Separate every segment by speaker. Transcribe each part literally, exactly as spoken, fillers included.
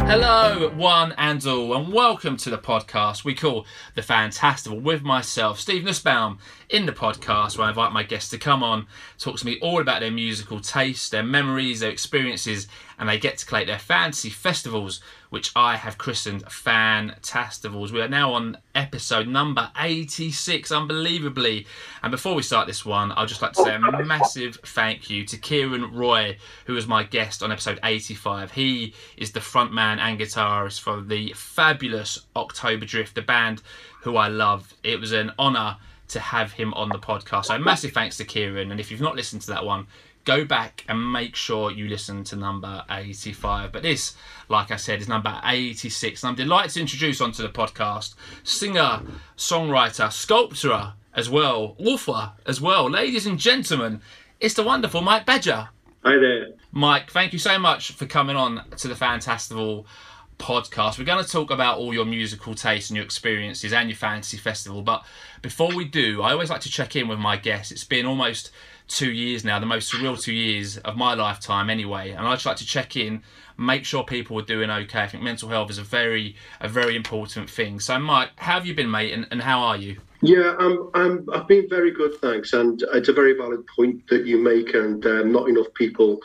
Speaker 1: Hello, one and all, and welcome to the podcast we call The Fantastival with myself, Steve Nussbaum, in the podcast where I invite my guests to come on, talk to me all about their musical tastes, their memories, their experiences, and they get to collate their fantasy festivals, which I have christened Fantastivals. We are now on episode number eighty-six, unbelievably. And before we start this one, I'd just like to say a massive thank you to Kieran Roy, who was my guest on episode eighty-five. He is the frontman and guitarist for the fabulous October Drift, the band who I love. It was an honour to have him on the podcast. So massive thanks to Kieran. And if you've not listened to that one, go back and make sure you listen to number eighty-five. But this, like I said, is number eighty-six. And I'm delighted to introduce onto the podcast singer, songwriter, sculptor as well, author as well. Ladies and gentlemen, it's the wonderful Mike Badger.
Speaker 2: Hi there.
Speaker 1: Mike, thank you so much for coming on to the Fantastival podcast. We're going to talk about all your musical tastes and your experiences and your fantasy festival. But before we do, I always like to check in with my guests. It's been almost two years now, the most surreal two years of my lifetime anyway, and I'd just like to check in, make sure people are doing okay. I think mental health is a very a very important thing. So Mike, how have you been, mate, and, and how are you?
Speaker 2: Yeah, I'm, I'm, I've been very good, thanks, and it's a very valid point that you make, and uh, not enough people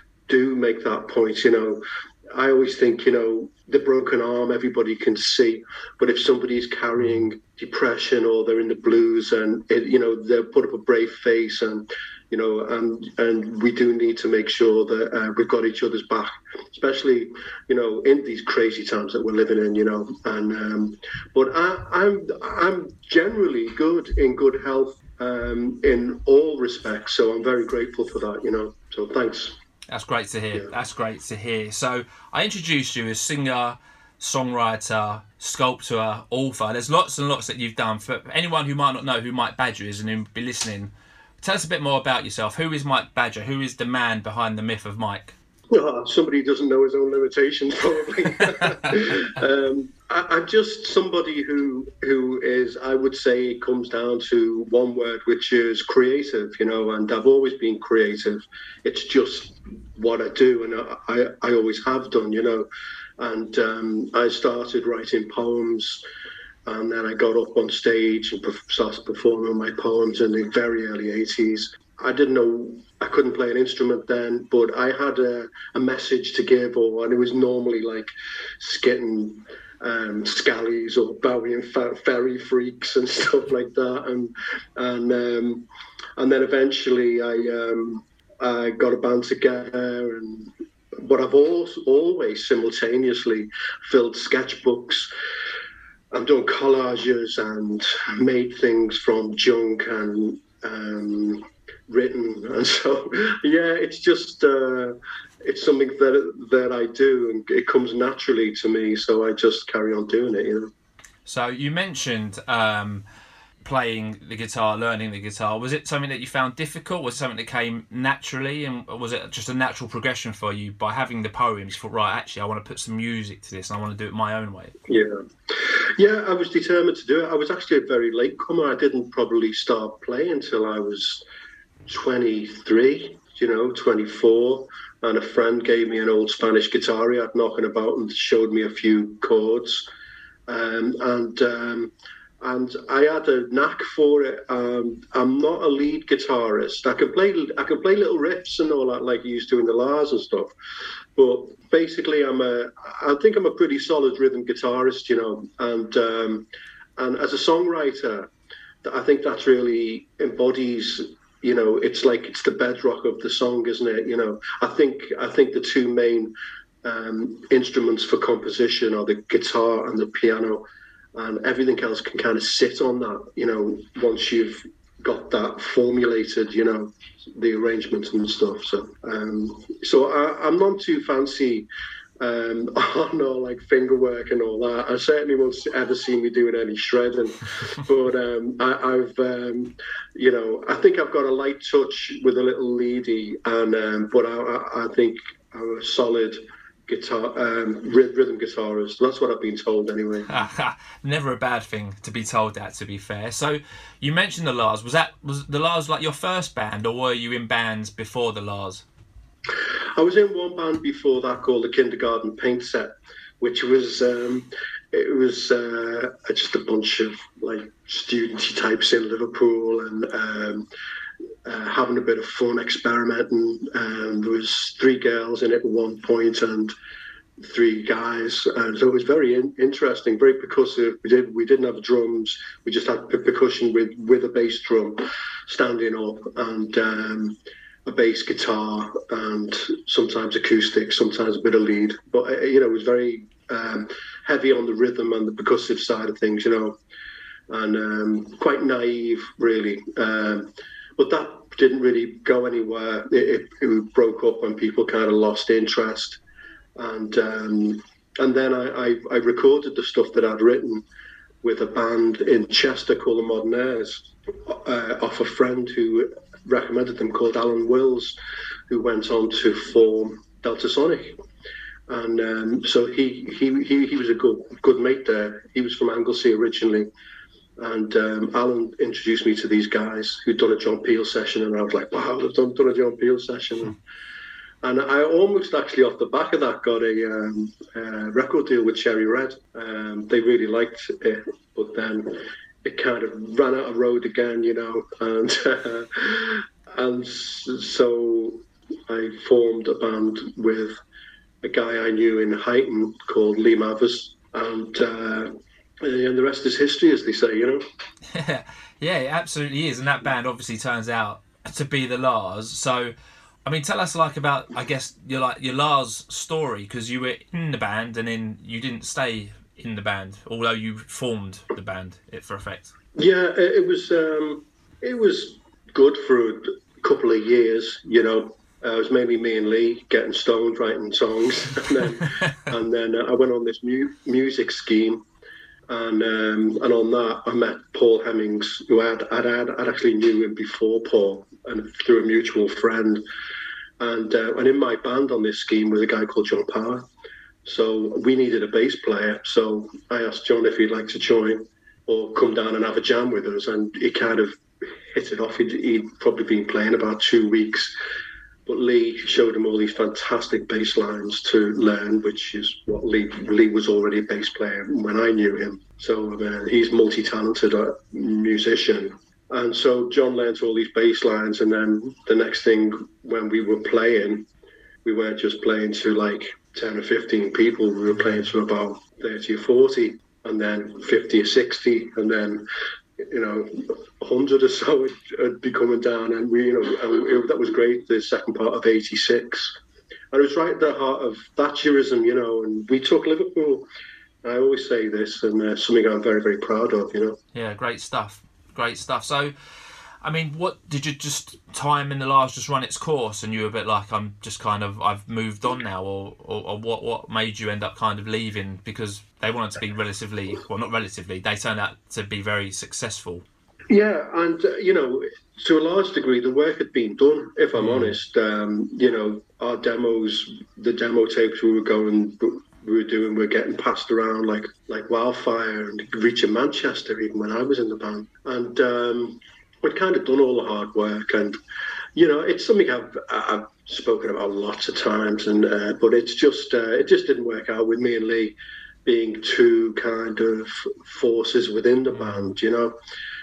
Speaker 2: do make that point. You know, I always think, you know, the broken arm everybody can see, but if somebody's carrying depression or they're in the blues, and it, you know, they'll put up a brave face, and you know, and and we do need to make sure that uh, we've got each other's back, especially, you know, in these crazy times that we're living in, you know. And um, but I, I'm I'm generally good, in good health, um, in all respects. So I'm very grateful for that, you know. So thanks.
Speaker 1: That's great to hear.
Speaker 2: Yeah.
Speaker 1: That's great to hear. So I introduced you as singer, songwriter, sculptor, author. There's lots and lots that you've done. For anyone who might not know who Mike Badger is and who be listening, tell us a bit more about yourself. Who is Mike Badger? Who is the man behind the myth of Mike?
Speaker 2: Oh, somebody who doesn't know his own limitations, probably. um, I, I'm just somebody who who is, I would say, it comes down to one word, which is creative, you know, and I've always been creative. It's just what I do, and I, I, I always have done, you know. And um, I started writing poems, and then I got up on stage and started performing my poems in the very early eighties. I didn't know, I couldn't play an instrument then, but I had a, a message to give, or and it was normally like skitting um, scallies or bowing fairy freaks and stuff like that. And and um, and then eventually I um, I got a band together, and but I've also always simultaneously filled sketchbooks. I've done collages and made things from junk and um, written, and so yeah, it's just uh, it's something that that I do, and it comes naturally to me. So I just carry on doing it, you know.
Speaker 1: So you mentioned um, playing the guitar, learning the guitar. Was it something that you found difficult? Was it something that came naturally, and was it just a natural progression for you by having the poems? You thought, right, actually, I want to put some music to this, and I want to do it my own way.
Speaker 2: Yeah. Yeah, I was determined to do it. I was actually a very late comer. I didn't probably start playing until I was twenty-three, you know, twenty-four. And a friend gave me an old Spanish guitar he had knocking about and showed me a few chords. Um, and um, and I had a knack for it. Um, I'm not a lead guitarist. I can play I can play little riffs and all that like you used to in the Lars and stuff. But basically, I'm a. I think I'm a pretty solid rhythm guitarist, you know. And um, and as a songwriter, I think that really embodies. You know, it's like it's the bedrock of the song, isn't it? You know, I think I think the two main um, instruments for composition are the guitar and the piano, and everything else can kind of sit on that. You know, once you've got that formulated, you know, the arrangements and stuff. So, um, so I, I'm not too fancy um, on all like finger work and all that. I certainly won't ever see me doing any shredding, but um, I, I've, um, you know, I think I've got a light touch with a little leady, and um, but I, I think I'm a solid guitar um, rhythm guitarist. That's what I've been told anyway.
Speaker 1: Never a bad thing to be told that, to be fair. So you mentioned the Lars. Was that was the Lars like your first band, or were you in bands before the Lars?
Speaker 2: I was in one band before that called the Kindergarten Paint Set, which was um, it was uh, just a bunch of like studenty types in Liverpool and um, uh, having a bit of fun, experimenting. Um, there was three girls in it at one point and three guys, and so it was very in- interesting, very percussive. We did we didn't have drums; we just had p- percussion with with a bass drum standing up and um, a bass guitar and sometimes acoustic, sometimes a bit of lead. But uh, you know, it was very um, heavy on the rhythm and the percussive side of things, you know, and um, quite naive, really. Um, but that didn't really go anywhere. It, it, it broke up when people kind of lost interest. And um, and then I, I, I recorded the stuff that I'd written with a band in Chester called the Modern Airs, uh, off a friend who recommended them called Alan Wills, who went on to form Delta Sonic. And um, so he, he he he was a good good mate there. He was from Anglesey originally. And um, Alan introduced me to these guys who'd done a John Peel session, and I was like, wow, they've done, done a John Peel session. And, And I almost actually off the back of that got a, um, a record deal with Cherry Red. Um, they really liked it, but then it kind of ran out of road again, you know. And uh, and so I formed a band with a guy I knew in Huyton called Lee Mavers, and uh, and the rest is history, as they say, you know.
Speaker 1: Yeah, yeah, it absolutely is. And that band obviously turns out to be the Lars. So, I mean, tell us like about, I guess, your like your Lars story, because you were in the band and then you didn't stay in the band, although you formed the band for effect.
Speaker 2: Yeah, it was um, it was good for a couple of years, you know. Uh, it was mainly me and Lee getting stoned, writing songs, and then and then uh, I went on this mu- music scheme, and um, and on that I met Paul Hemmings, who I'd, I'd, I'd actually knew him before Paul, and through a mutual friend. And uh, and in my band on this scheme was a guy called John Power. So we needed a bass player. So I asked John if he'd like to join or come down and have a jam with us. And he kind of hit it off. He'd, he'd probably been playing about two weeks. But Lee showed him all these fantastic bass lines to learn, which is what Lee Lee was already a bass player when I knew him. So uh, he's multi-talented uh, musician. And so John learnt all these bass lines, and then the next thing when we were playing, we weren't just playing to like ten or fifteen people, we were playing to about thirty or forty, and then fifty or sixty, and then, you know, one hundred or so would be coming down, and we, you know, and it, that was great, the second part of eighty-six. And it was right at the heart of Thatcherism, you know, and we took Liverpool. I always say this, and uh, something I'm very, very proud of, you know.
Speaker 1: Yeah, great stuff. Great stuff. So, I mean, what did you just time in the Lars just run its course, and you were a bit like, I'm just kind of, I've moved on now, or, or, or what? What made you end up kind of leaving? Because they wanted to be relatively, well, not relatively, they turned out to be very successful.
Speaker 2: Yeah, and uh, you know, to a large degree, the work had been done. If I'm mm. honest, um, you know, our demos, the demo tapes we were going. we were doing were getting passed around like like wildfire, and reaching Manchester even when I was in the band. And um, we'd kind of done all the hard work, and you know, it's something I've I've spoken about lots of times, and uh, but it's just uh, it just didn't work out with me and Lee being two kind of forces within the band, you know,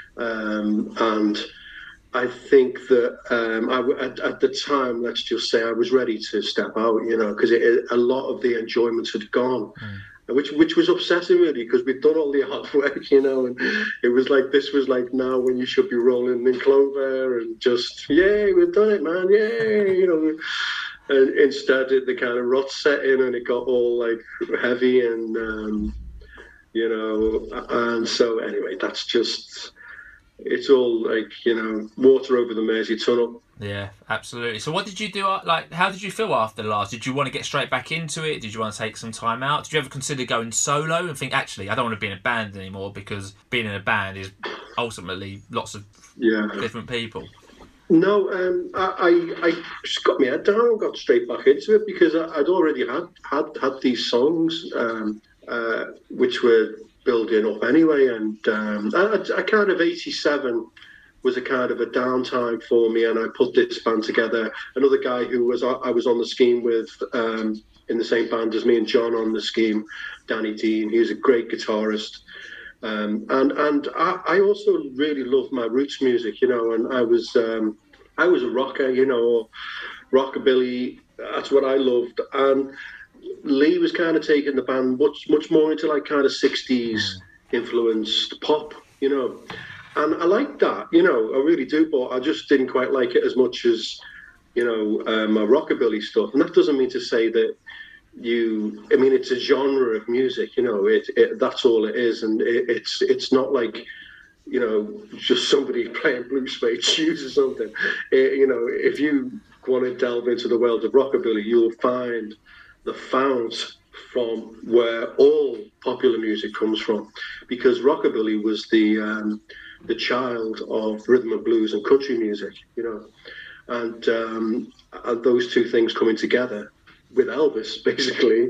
Speaker 2: um, and. I think that um, I, at, at the time, let's just say I was ready to step out, you know, because a lot of the enjoyment had gone, mm. which which was upsetting really, because we'd done all the hard work, you know, and it was like, this was like now when you should be rolling in clover and just, yay, we've done it, man, yay, you know. And instead, it, the kind of rot set in, and it got all like heavy, and um, you know, and so anyway, that's just. It's all like, you know, water over the Mersey Tunnel.
Speaker 1: Yeah, absolutely. So what did you do, like, how did you feel after the last? Did you want to get straight back into it? Did you want to take some time out? Did you ever consider going solo and think, actually, I don't want to be in a band anymore, because being in a band is ultimately lots of yeah. different people?
Speaker 2: No, um, I, I, I just got my head down and got straight back into it, because I, I'd already had, had, had these songs, um, uh, which were building up anyway, and um, I, I kind of eighty-seven was a kind of a downtime for me, and I put this band together. Another guy who was I was on the scheme with, um, in the same band as me and John on the scheme, Danny Dean. He was a great guitarist, um, and and I, I also really loved my roots music, you know. And I was um, I was a rocker, you know, rockabilly. That's what I loved, and Lee was kind of taking the band much much more into like kind of sixties influenced pop, you know. And I like that, you know, I really do, but I just didn't quite like it as much as, you know, uh, my rockabilly stuff. And that doesn't mean to say that you, I mean, it's a genre of music, you know, it, it that's all it is. And it, it's it's not like, you know, just somebody playing blue suede shoes or something. It, you know, if you want to delve into the world of rockabilly, you'll find the fount from where all popular music comes from, because rockabilly was the um, the child of rhythm and blues and country music, you know, and, um, and those two things coming together with Elvis basically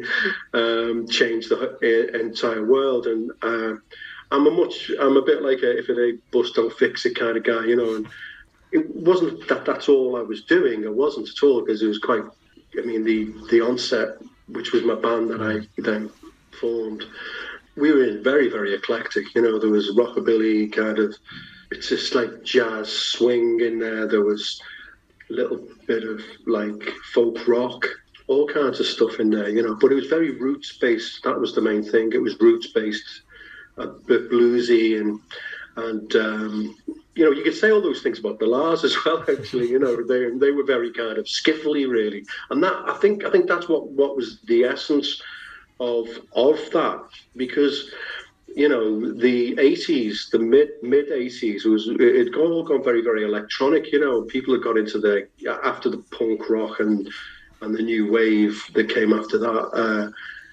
Speaker 2: um, changed the entire world. And uh, I'm a much, I'm a bit like a if it ain't bust don't fix it kind of guy, you know. And it wasn't that that's all I was doing. I wasn't at all, because it was quite. I mean, the the Onset, which was my band that I then formed, we were in very, very eclectic. You know, there was rockabilly kind of, it's just like jazz swing in there. There was a little bit of like folk rock, all kinds of stuff in there, you know. But it was very roots based. That was the main thing. It was roots based, a bit bluesy, and and um, you know, you could say all those things about the Lars as well. Actually, you know, they they were very kind of skiffly, really, and that I think I think that's what what was the essence of of that, because you know the eighties, the mid mid eighties was it got all gone very very electronic. You know, people had got into the after the punk rock and and the new wave that came after that. Uh,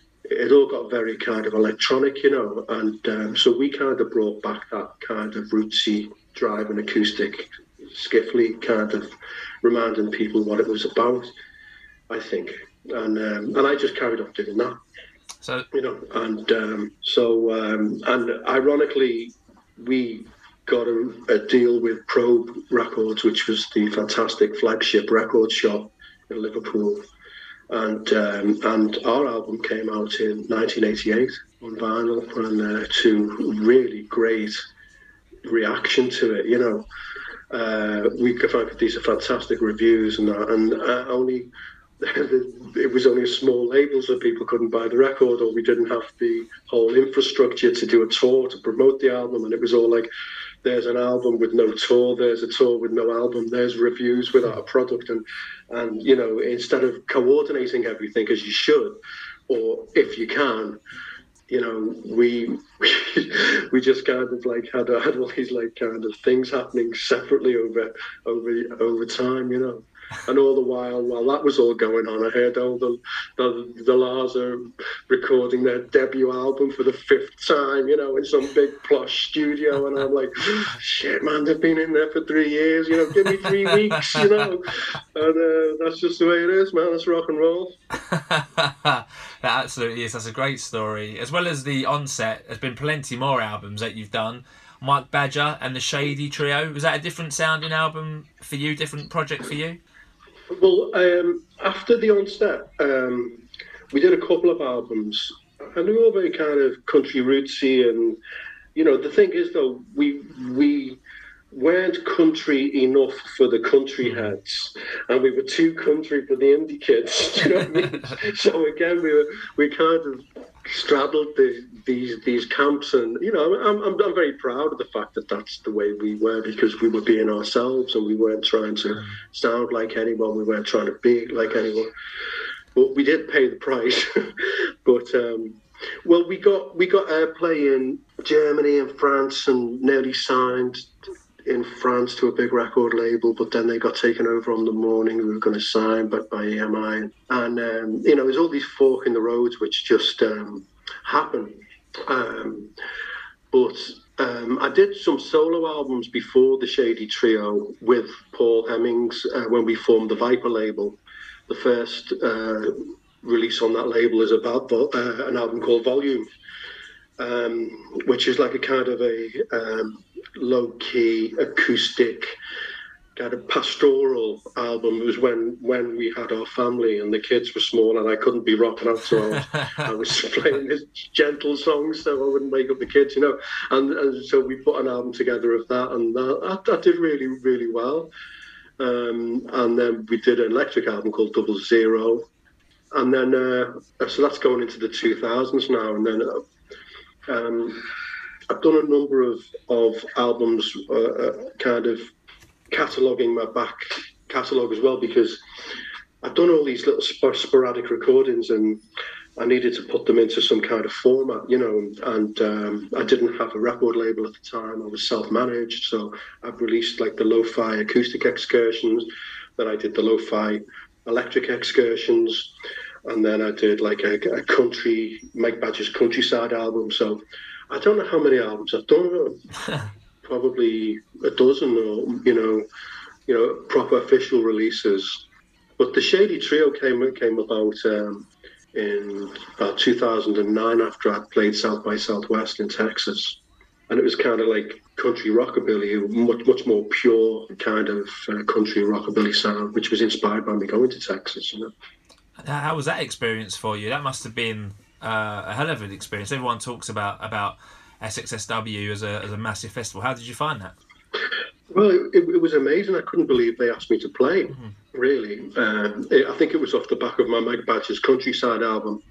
Speaker 2: it all got very kind of electronic, you know, and um, so we kind of brought back that kind of rootsy drive and acoustic, skiffly kind of reminding people what it was about, I think, and um, and I just carried on doing that. So you know, and um, so um, and ironically, we got a, a deal with Probe Records, which was the fantastic flagship record shop in Liverpool. And um, and our album came out in nineteen eighty-eight on vinyl, and uh, to really great reaction to it. You know, uh, we found these are fantastic reviews, and that, and uh, only it was only a small label, so people couldn't buy the record, or we didn't have the whole infrastructure to do a tour to promote the album, and it was all like, there's an album with no tour, there's a tour with no album, there's reviews without a product. And, and you know, instead of coordinating everything as you should, or if you can, you know, we we just kind of like had, had all these like kind of things happening separately over over over time, you know. And all the while, while that was all going on, I heard all the the, the Lars are recording their debut album for the fifth time, you know, in some big plush studio. And I'm like, shit, man, they've been in there for three years, you know, give me three weeks, you know. And uh, that's just the way it is, man. It's rock and roll.
Speaker 1: That absolutely is. That's a great story. As well as the Onset, there's been plenty more albums that you've done. Mike Badger and the Shady Trio. Was that a different sounding album for you, different project for you?
Speaker 2: Well, um, after the Onset, um, we did a couple of albums, and they were all very kind of country rootsy. And you know, the thing is, though, we we weren't country enough for the country heads, and we were too country for the indie kids. You know what I mean? So again, we were we kind of straddled the, these these camps, and you know, I'm, I'm I'm very proud of the fact that that's the way we were, because we were being ourselves, and we weren't trying to sound like anyone, we weren't trying to be like anyone, but we did pay the price. But um, well, we got we got airplay in Germany and France, and nearly signed in France to a big record label, but then they got taken over on the morning we were going to sign, but by E M I. And, um, you know, there's all these fork in the roads which just um, happen. Um, but um, I did some solo albums before the Shady Trio with Paul Hemmings uh, when we formed the Viper label. The first uh, release on that label is about uh, an album called Volume, um, which is like a kind of a... Um, low-key, acoustic, kind of pastoral album. It was when when we had our family and the kids were small and I couldn't be rocking out, so I was, I was playing this gentle songs so I wouldn't wake up the kids, you know. And, and so we put an album together of that, and that, that did really, really well. Um, and then we did an electric album called Double Zero. And then, uh, so that's going into the two thousands now. And then uh, um, I've done a number of, of albums, uh, uh, kind of cataloguing my back catalogue as well, because I've done all these little sp- sporadic recordings and I needed to put them into some kind of format, you know, and um, I didn't have a record label at the time. I was self-managed, so I've released like the lo-fi acoustic excursions, then I did the lo-fi electric excursions, and then I did like a, a country, Mike Badger's countryside album. So I don't know how many albums I've done, probably a dozen, or you know, you know, proper official releases. But the Shady Trio came came about um, in about two thousand nine after I'd played South by Southwest in Texas, and it was kind of like country rockabilly, much much more pure kind of uh, country rockabilly sound, which was inspired by me going to Texas. You know,
Speaker 1: how was that experience for you? That must have been uh, a hell of an experience. Everyone talks about about S X S W as a as a massive festival. How did you find that?
Speaker 2: Well, it, it was amazing. I couldn't believe they asked me to play, mm-hmm. really. Um, it, I think it was off the back of my Mike Badger's Countryside album.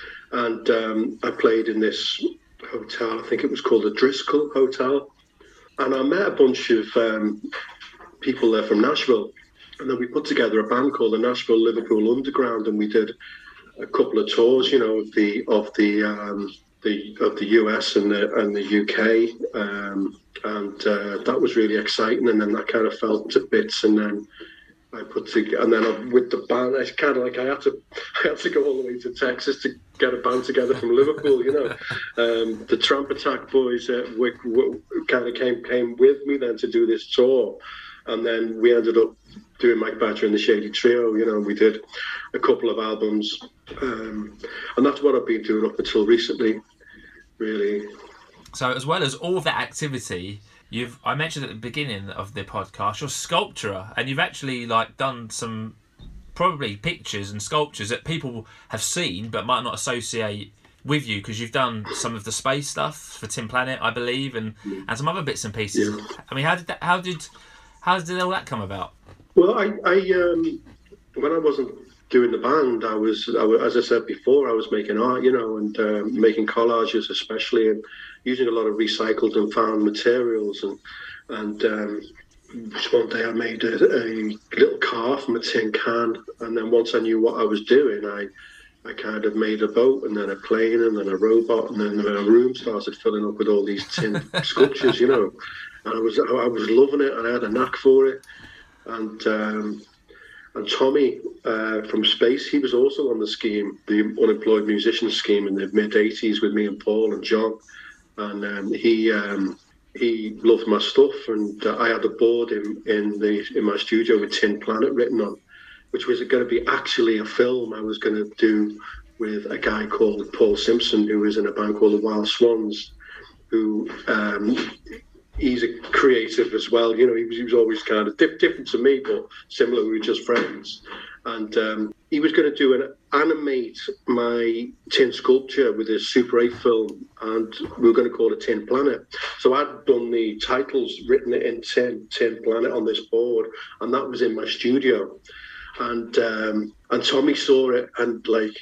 Speaker 2: And um, I played in this hotel, I think it was called the Driscoll Hotel. And I met a bunch of um, people there from Nashville. And then we put together a band called the Nashville Liverpool Underground, and we did a couple of tours, you know, of the of the um, the of the U S and the and the U K, um, and uh, that was really exciting. And then that kind of fell to bits, and then I put to and then I, with the band, I kind of like I had to I had to go all the way to Texas to get a band together from Liverpool. You know, um, the Tramp Attack boys uh, w- w- kind of came came with me then to do this tour, and then we ended up doing Mike Badger and the Shady Trio. You know, we did a couple of albums, um, and that's what I've been doing up until recently, really.
Speaker 1: So as well as all of that activity, you've I mentioned at the beginning of the podcast, you're a sculptor, and you've actually like done some probably pictures and sculptures that people have seen but might not associate with you, because you've done some of the space stuff for Tin Planet, I believe, and, and some other bits and pieces. Yeah. I mean, how did that, how did how did all that come about?
Speaker 2: Well, I, I um, when I wasn't doing the band, I was, I was, as I said before, I was making art, you know, and uh, making collages especially, and using a lot of recycled and found materials. And and um, just one day I made a, a little car from a tin can, and then once I knew what I was doing, I I kind of made a boat, and then a plane, and then a robot, and then a room started filling up with all these tin sculptures, you know. And I was I was loving it, and I had a knack for it. And um, and Tommy uh, from Space, he was also on the scheme, the unemployed musician scheme in the mid eighties with me and Paul and John. And um, he um, he loved my stuff, and uh, I had a board in in the in my studio with Tin Planet written on, which was going to be actually a film I was going to do with a guy called Paul Simpson, who was in a band called the Wild Swans, who. Um, He's a creative as well, you know. He was, he was always kind of dif- different to me, but similar. We were just friends, and um, he was going to do an animate my tin sculpture with his Super eight film, and we were going to call it Tin Planet. So I'd done the titles, written it in tin, Tin Planet on this board, and that was in my studio. And um, and Tommy saw it, and like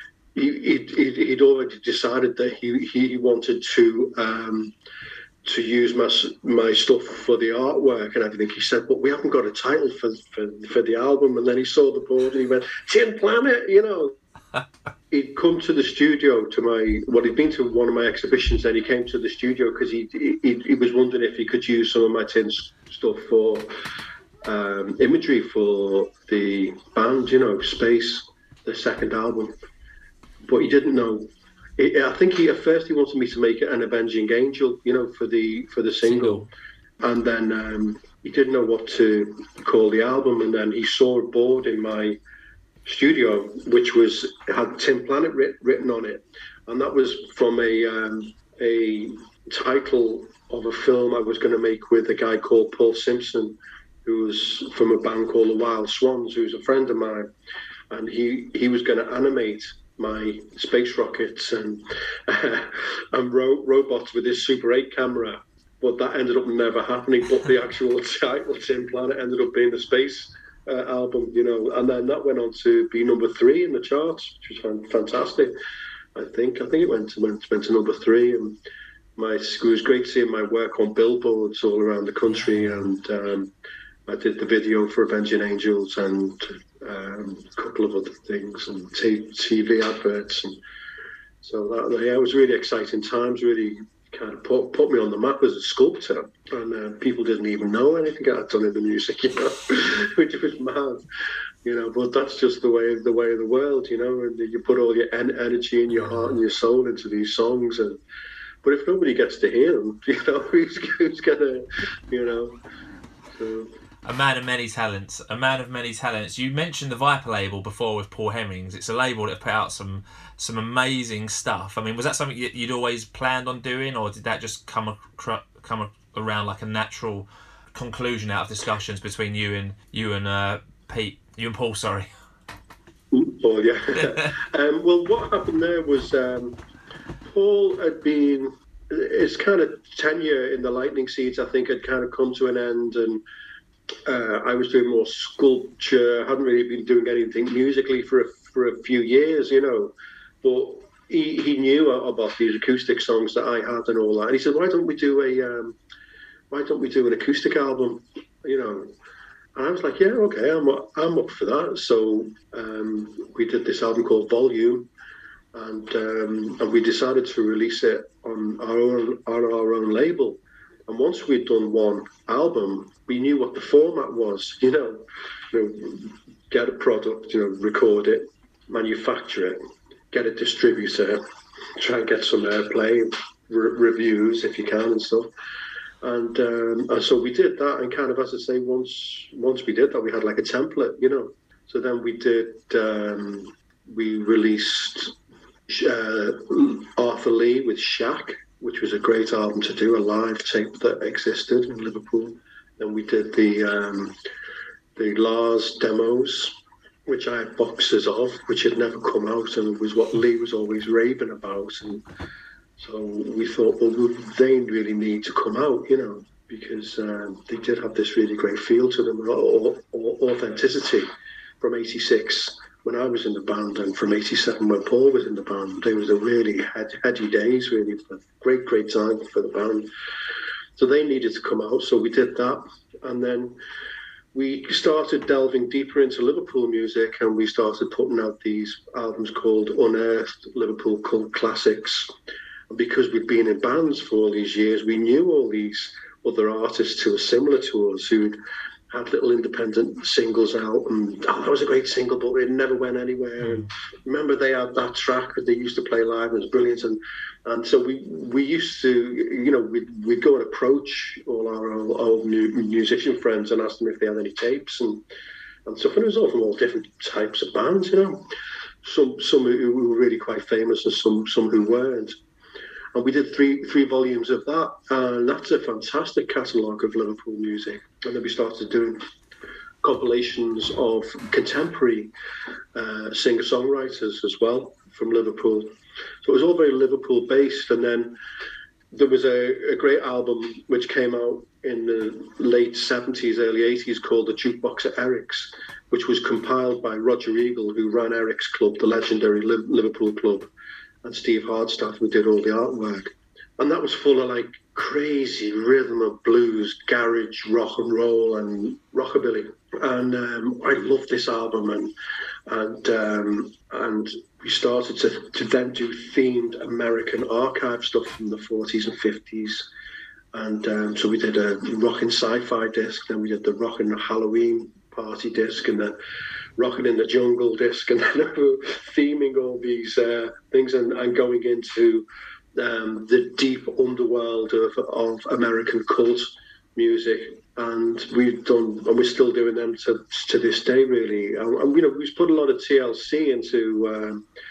Speaker 2: he he'd, he'd already decided that he he wanted to. Um, to use my my stuff for the artwork and everything. He said, but we haven't got a title for, for, for the album. And then he saw the board and he went, Tin Planet, you know. He'd come to the studio to my, well, he'd been to one of my exhibitions, then he came to the studio because he, he he was wondering if he could use some of my tin stuff for um, imagery for the band, you know, Space, the second album. But he didn't know. I think he at first he wanted me to make it an Avenging Angel, you know, for the for the single, single. And then um, he didn't know what to call the album, and then he saw a board in my studio which was had Tin Planet writ, written on it, and that was from a um, a title of a film I was going to make with a guy called Paul Simpson, who was from a band called the Wild Swans, who's a friend of mine, and he he was going to animate my space rockets and uh, and ro- robots with his Super eight camera, but that ended up never happening. But the actual title, Tin Planet, ended up being the space uh, album, you know, and then that went on to be number three in the charts, which was fantastic. I think I think it went to went, went to number three, and my it was great seeing my work on billboards all around the country, and um, I did the video for Avenging Angels and um, a couple of other things and t- T V adverts, and so that yeah, it was really exciting times. Really kind of put put me on the map as a sculptor, and uh, people didn't even know anything I'd done in the music, you know, which was mad. You know, but that's just the way the way of the world, you know. And you put all your en- energy and your heart and your soul into these songs, and but if nobody gets to hear them, you know, who's, who's gonna, you know. So.
Speaker 1: A man of many talents. A man of many talents. You mentioned the Viper label before with Paul Hemmings. It's a label that put out some some amazing stuff. I mean, was that something you'd always planned on doing, or did that just come acro- come around like a natural conclusion out of discussions between you and you and uh, Pete? You and Paul, sorry.
Speaker 2: Paul, yeah. um, well, what happened there was um, Paul had been, his kind of tenure in the Lightning Seeds, I think, had kind of come to an end, and uh, I was doing more sculpture. I hadn't really been doing anything musically for a, for a few years, you know. But he, he knew about these acoustic songs that I had and all that, and he said, "Why don't we do a, um, why don't we do an acoustic album, you know?" And I was like, yeah, okay, I'm up, I'm up for that. So um, we did this album called Volume, and um, and we decided to release it on our own on our own label. And once we'd done one album, we knew what the format was. You know, you know get a product, you know, record it, manufacture it, get a distributor, try and get some airplay, re- reviews if you can, and stuff. And, um, and so we did that, and kind of, as I say, once once we did that, we had like a template, you know. So then we did, um, we released uh, Arthur Lee with Shack, which was a great album to do, a live tape that existed in Liverpool. Then we did the um, the Lars demos, which I had boxes of, which had never come out, and it was what Lee was always raving about. And so we thought, well, they really need to come out, you know, because um, they did have this really great feel to them, or, or authenticity from eighty-six when I was in the band, and from eighty-seven when Paul was in the band. They was a really head, heady days, really, for great, great time for the band. So they needed to come out, so we did that. And then we started delving deeper into Liverpool music, and we started putting out these albums called Unearthed Liverpool Cult Classics. Because we'd been in bands for all these years, we knew all these other artists who were similar to us, who'd had little independent singles out, and oh, that was a great single, but it never went anywhere. And remember, they had that track that they used to play live, and it was brilliant. And and so we we used to, you know, we'd, we'd go and approach all our old, old new musician friends and ask them if they had any tapes and and stuff. And it was all from all different types of bands, you know. Some some who were really quite famous, and some some who weren't. And we did three three volumes of that, and that's a fantastic catalogue of Liverpool music. And then we started doing compilations of contemporary uh, singer-songwriters as well from Liverpool. So it was all very Liverpool-based. And then there was a, a great album which came out in the late seventies, early eighties, called The Jukebox at Eric's, which was compiled by Roger Eagle, who ran Eric's Club, the legendary Liverpool club, and Steve Hardstaff, who did all the artwork. And that was full of like crazy rhythm of blues, garage, rock and roll, and rockabilly. And um, I loved this album, and and um, and we started to, to then do themed American archive stuff from the forties and fifties. And um, so we did a rockin' sci-fi disc, then we did the rockin' Halloween party disc, and then Rockin' in the Jungle disc, and then theming all these uh, things, and, and going into um, the deep underworld of, of American cult music. And we've done, and we're still doing them to to this day, really. And, and you know, we've put a lot of T L C into um,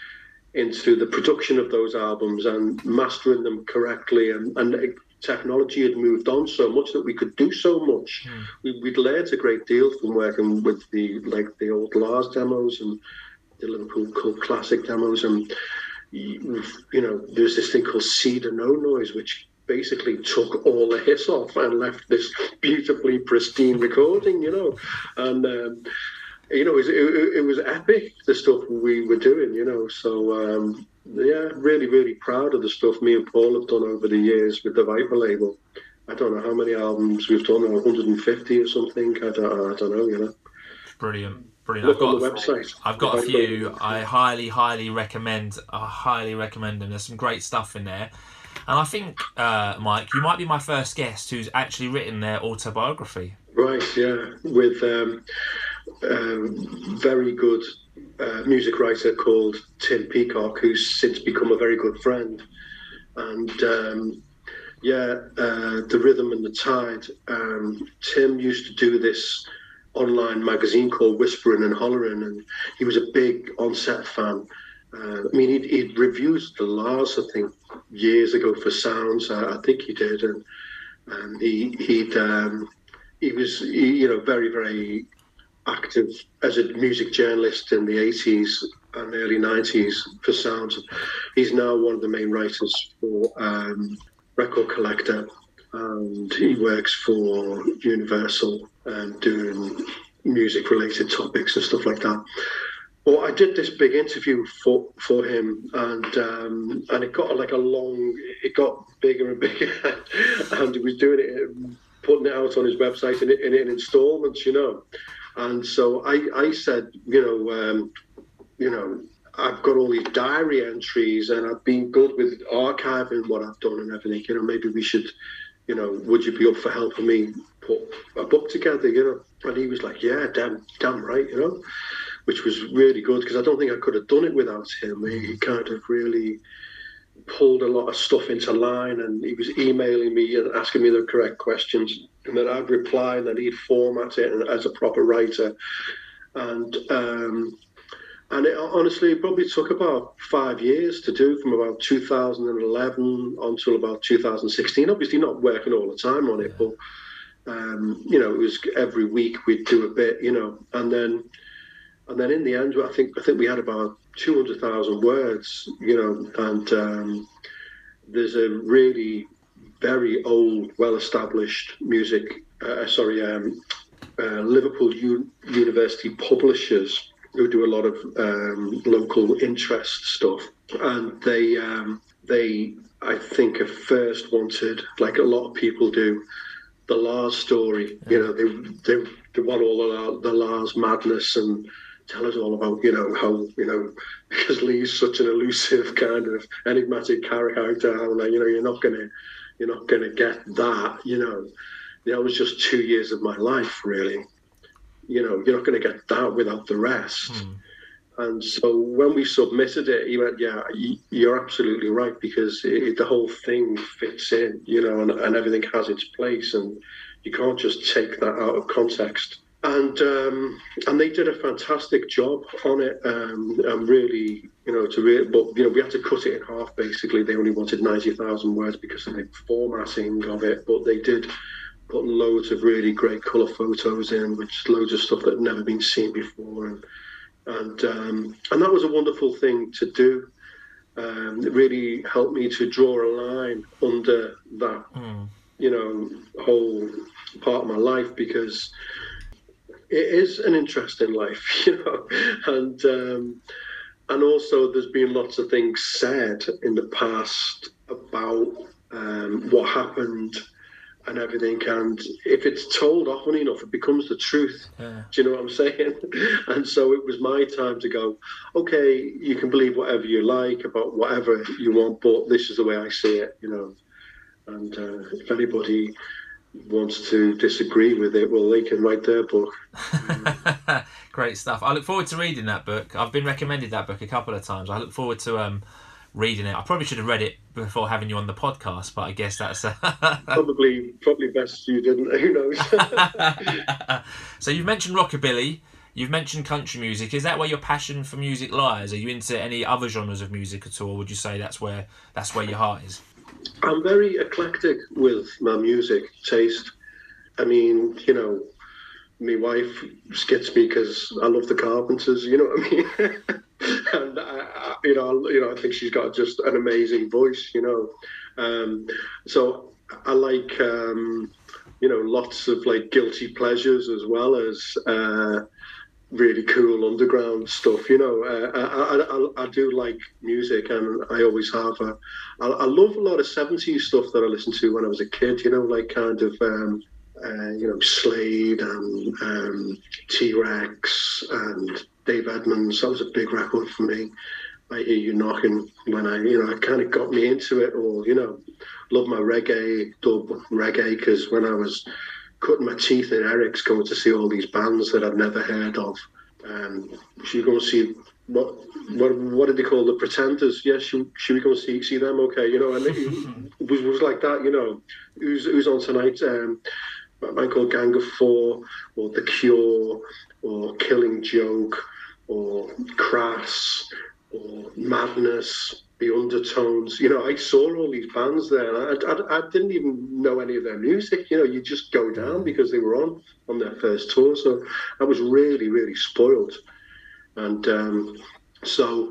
Speaker 2: into the production of those albums and mastering them correctly, and, and technology had moved on so much that we could do so much. Mm. We, we'd learned a great deal from working with the like the old Lars demos and the Liverpool Cult Classic demos, and you know, there's this thing called Cedar No Noise, which basically took all the hits off and left this beautifully pristine recording, you know, and um, you know, it was, it, it was epic, the stuff we were doing, you know. So um, yeah, really, really proud of the stuff me and Paul have done over the years with the Viper label. I don't know how many albums we've done, one hundred fifty or something. I don't, I don't know, you know.
Speaker 1: Brilliant. Brilliant.
Speaker 2: Look
Speaker 1: I've got
Speaker 2: on the website.
Speaker 1: I've got a few. I highly, highly recommend. I highly recommend them. There's some great stuff in there, and I think, uh, Mike, you might be my first guest who's actually written their autobiography.
Speaker 2: Right. Yeah. With um, a very good uh, music writer called Tim Peacock, who's since become a very good friend, and um, yeah, uh, The Rhythm and the Tide. Um, Tim used to do this online magazine called Whispering and Hollering, and he was a big on-set fan. Uh, I mean, he'd, he'd reviewed the Lars, I think, years ago for Sounds. I, I think he did, and and he he'd um, he was he, you know very very active as a music journalist in the eighties and early nineties for Sounds. He's now one of the main writers for um, Record Collector, and he works for Universal and doing music-related topics and stuff like that. Well, I did this big interview for for him, and um, and it got like a long, it got bigger and bigger, and he was doing it, putting it out on his website in, in, in installments, you know. And so I, I said, you know, um, you know, I've got all these diary entries, and I've been good with archiving what I've done and everything. You know, maybe we should, you know, would you be up for helping me put a book together, you know? And he was like, yeah, damn, damn right, you know, which was really good, because I don't think I could have done it without him. He, he kind of really pulled a lot of stuff into line, and he was emailing me and asking me the correct questions, and then I'd reply, and then he'd format it as a proper writer. And um, and it honestly it probably took about five years to do, from about two thousand eleven until about two thousand sixteen. Obviously not working all the time on it, but um, you know, it was every week we'd do a bit, you know, and then and then in the end, I think I think we had about two hundred thousand words, you know, and um, there's a really very old, well-established music, uh, sorry, um, uh, Liverpool U- University publishers who do a lot of um, local interest stuff, and they um, they I think at first wanted, like a lot of people do, the Lars story. You know, they they, they want all the, the Lars madness and tell us all about, you know, how, you know, because Lee's such an elusive kind of enigmatic character, how, like, you know, you're not gonna you're not gonna get that, you know. That was just two years of my life, really. You know, you're not going to get that without the rest. Mm. And so when we submitted it, he went, yeah, you're absolutely right, because it, the whole thing fits in, you know, and, and everything has its place, and you can't just take that out of context. And um, and they did a fantastic job on it. Um, and really, you know, to re- but you know, we had to cut it in half. Basically, they only wanted ninety thousand words because of the formatting of it, but they did put loads of really great colour photos in, which loads of stuff that had never been seen before, and and um, and that was a wonderful thing to do. Um, it really helped me to draw a line under that, mm. you know, whole part of my life, because it is an interesting life, you know, and um, and also there's been lots of things said in the past about um, what happened and everything, and if it's told often enough, it becomes the truth. Yeah. Do you know what I'm saying? And so it was my time to go, okay, you can believe whatever you like about whatever you want, but this is the way I see it, you know. And uh, if anybody wants to disagree with it, well, they can write their book.
Speaker 1: Great stuff. I look forward to reading that book. I've been recommended that book a couple of times. I look forward to um reading it. I probably should have read it before having you on the podcast, but I guess that's uh...
Speaker 2: probably probably best you didn't. Who knows?
Speaker 1: So you've mentioned rockabilly, You've mentioned country music. Is that where your passion for music lies? Are you into any other genres of music at all? Or would you say that's where that's where your heart is?
Speaker 2: I'm very eclectic with my music taste. I mean, you know, my wife skits me because I love the Carpenters. You know what I mean? and I, I, you know, you know, I think she's got just an amazing voice. You know, um, so I like um, you know, lots of like guilty pleasures as well as uh, really cool underground stuff. You know, uh, I, I, I, I do like music, and I always have. A, I, I love a lot of seventies stuff that I listened to when I was a kid. You know, like kind of. Um, Uh, you know, Slade and um, T-Rex and Dave Edmunds. That was a big record for me. I Hear You Knocking when I, you know, it kind of got me into it. Or, you know, love my reggae, dub reggae, because when I was cutting my teeth in Eric's going to see all these bands that I'd never heard of, um, should we go and see, what what what did they call the Pretenders? Yes, yeah, should, should we go and see see them? Okay, you know, and it was, was like that, you know, who's, who's on tonight? Um, a band called Gang of Four, or The Cure, or Killing Joke, or Crass, or Madness, The Undertones. You know, I saw all these bands there, and I, I, I didn't even know any of their music. You know, you just go down because they were on on their first tour. So I was really, really spoiled. And um, so,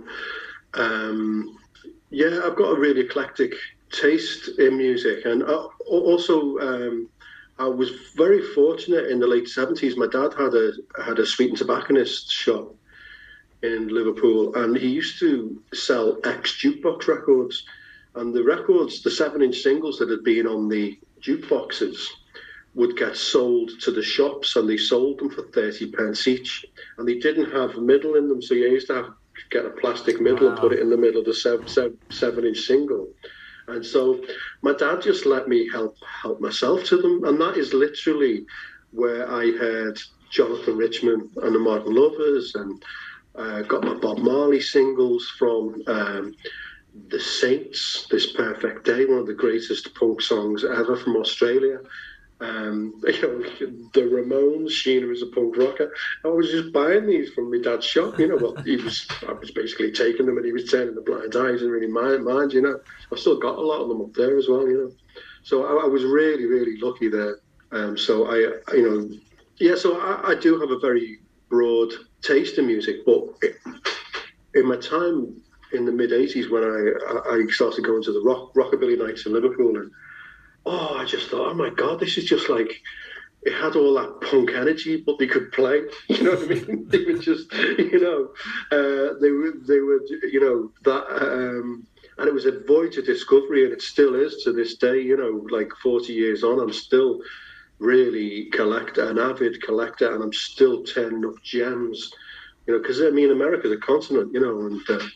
Speaker 2: um, yeah, I've got a really eclectic taste in music, and uh, also. Um, I was very fortunate in the late seventies. My dad had a had a sweet and tobacconist shop in Liverpool, and he used to sell ex-jukebox records. And the records, the seven-inch singles that had been on the jukeboxes, would get sold to the shops, and they sold them for thirty pence each. And they didn't have a middle in them, so you used to have get a plastic middle wow. and put it in the middle of the seven, seven, seven-inch single. And so my dad just let me help help myself to them. And that is literally where I heard Jonathan Richman and the Modern Lovers, and uh, got my Bob Marley singles from um, The Saints, This Perfect Day, one of the greatest punk songs ever from Australia. Um, you know, the Ramones, Sheena is a punk rocker. I was just buying these from my dad's shop, you know. Well, he was, I was basically taking them, and he was turning the blind eye. He didn't really mind, mind, you know. I've still got a lot of them up there as well, you know. So I, I was really, really lucky there. Um, so I, you know, yeah. So I, I do have a very broad taste in music, but it, in my time in the mid eighties when I, I started going to the rock rockabilly nights in Liverpool, and oh, I just thought, oh my God, this is just like, it had all that punk energy, but they could play. You know what I mean? They were just, you know, uh, they were, they were, you know, that, um, and it was a voyage of discovery, and it still is to this day. You know, like forty years on, I'm still really collector, an avid collector, and I'm still turning up gems. You know, because I mean, America's a continent, you know, and uh,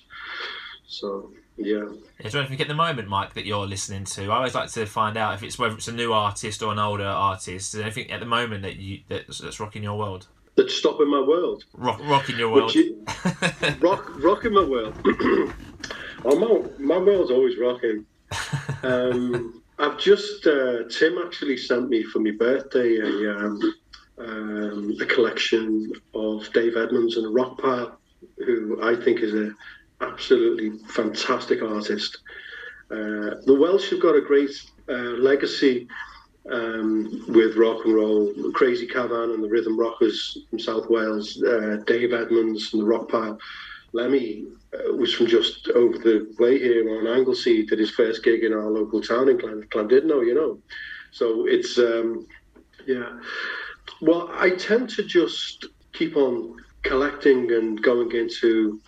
Speaker 2: so. Yeah.
Speaker 1: Is there anything at the moment, Mike, that you're listening to? I always like to find out if it's whether it's a new artist or an older artist. Is there anything at the moment that you that's, that's rocking your world?
Speaker 2: That's stopping my world.
Speaker 1: Rock, rocking your world.
Speaker 2: You, rock, rocking my world. oh, my, my world's always rocking. Um, I've just uh, Tim actually sent me for my birthday a um, um, a collection of Dave Edmunds and Rockpile, who I think is a absolutely fantastic artist. Uh, the Welsh have got a great uh, legacy um, with rock and roll. Crazy Cavan and the Rhythm Rockers from South Wales, uh, Dave Edmunds and the Rockpile. Lemmy uh, was from just over the way here on Anglesey, did his first gig in our local town in Clan- Llandudno, you know. So it's, um, yeah. Well, I tend to just keep on collecting and going into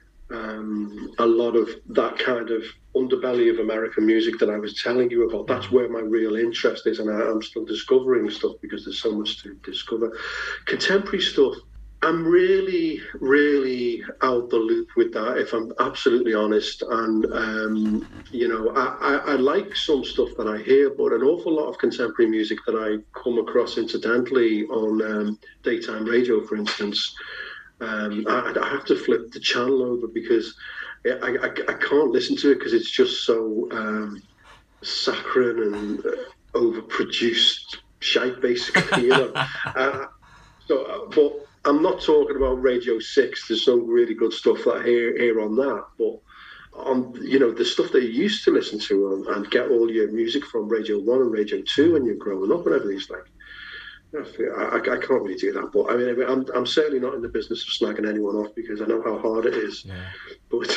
Speaker 2: Um, a lot of that kind of underbelly of American music that I was telling you about. That's where my real interest is, and I, I'm still discovering stuff because there's so much to discover. Contemporary stuff, I'm really, really out the loop with that, if I'm absolutely honest. And, um, you know, I, I, I like some stuff that I hear, but an awful lot of contemporary music that I come across incidentally on um, daytime radio, for instance, Um, I, I have to flip the channel over because I, I, I can't listen to it because it's just so um, saccharine and uh, overproduced shite, basically. You know. uh, so, uh, but I'm not talking about Radio Six. There's some really good stuff that I hear here on that, but on you know the stuff that you used to listen to and, and get all your music from Radio One and Radio Two when you're growing up and everything's like. I, I can't really do that, but I mean, I'm I'm certainly not in the business of slagging anyone off because I know how hard it is.
Speaker 1: Yeah.
Speaker 2: But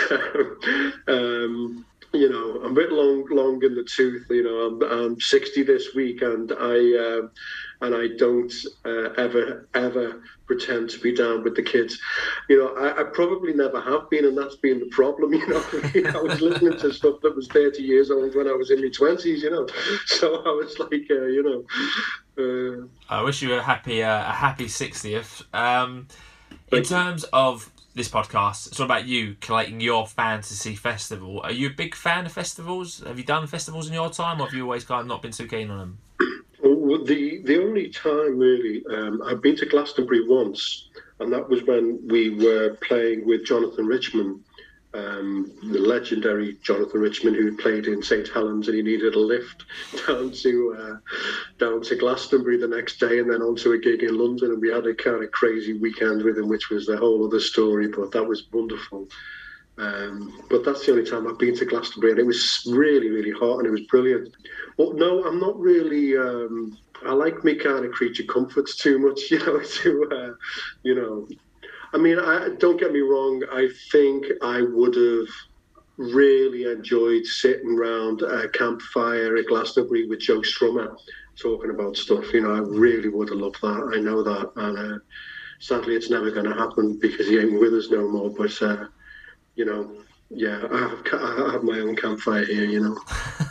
Speaker 2: um, you know, I'm a bit long, long in the tooth. You know, I'm I'm sixty this week, and I uh, and I don't uh, ever ever pretend to be down with the kids. You know, I, I probably never have been, and that's been the problem. You know, I was listening to stuff that was thirty years old when I was in my twenties. You know, so I was like, uh, you know. Uh,
Speaker 1: I wish you a happy uh, a happy sixtieth. Um, in terms of this podcast, it's all about you collating your fantasy festival. Are you a big fan of festivals? Have you done festivals in your time, or have you always kind of not been too keen on them?
Speaker 2: Well, the the only time really, um, I've been to Glastonbury once, and that was when we were playing with Jonathan Richman. Um, the legendary Jonathan Richman, who played in Saint Helens, and he needed a lift down to uh, down to Glastonbury the next day, and then onto a gig in London. And we had a kind of crazy weekend with him, which was the whole other story. But that was wonderful. Um, but that's the only time I've been to Glastonbury, and it was really, really hot, and it was brilliant. But no, I'm not really. Um, I like me kind of creature comforts too much, you know. To uh, you know. I mean, I, don't get me wrong, I think I would have really enjoyed sitting around a campfire at Glastonbury with Joe Strummer talking about stuff. You know, I really would have loved that. I know that. And uh, sadly, it's never going to happen because he ain't with us no more. But, uh, you know, yeah, I have, I have my own campfire here, you know.